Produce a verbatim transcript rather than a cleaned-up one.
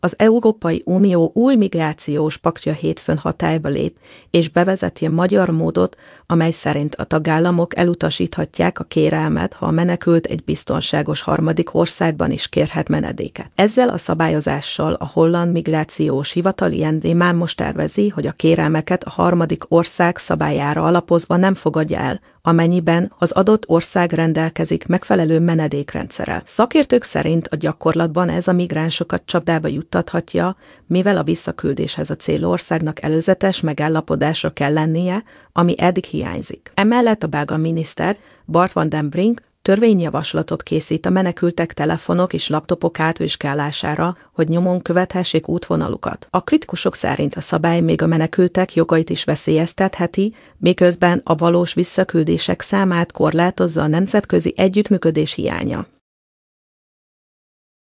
Az Európai Unió új migrációs paktja hétfőn hatályba lép, és bevezeti a magyar módot, amely szerint a tagállamok elutasíthatják a kérelmet, ha a menekült egy biztonságos harmadik országban is kérhet menedéket. Ezzel a szabályozással a holland migrációs hivatal ilyen már most tervezi, hogy a kérelmeket a harmadik ország szabályára alapozva nem fogadja el, amennyiben az adott ország rendelkezik megfelelő menedékrendszerrel. Szakértők szerint a gyakorlatban ez a migránsokat csapdába juttathatja, mivel a visszaküldéshez a célországnak előzetes megállapodásra kell lennie, ami eddig hiányzik. Emellett a belga miniszter, Bart van den Brink, törvényjavaslatot készít a menekültek telefonok és laptopok átvizsgálására, hogy nyomon követhessék útvonalukat. A kritikusok szerint a szabály még a menekültek jogait is veszélyeztetheti, miközben a valós visszaküldések számát korlátozza a nemzetközi együttműködés hiánya.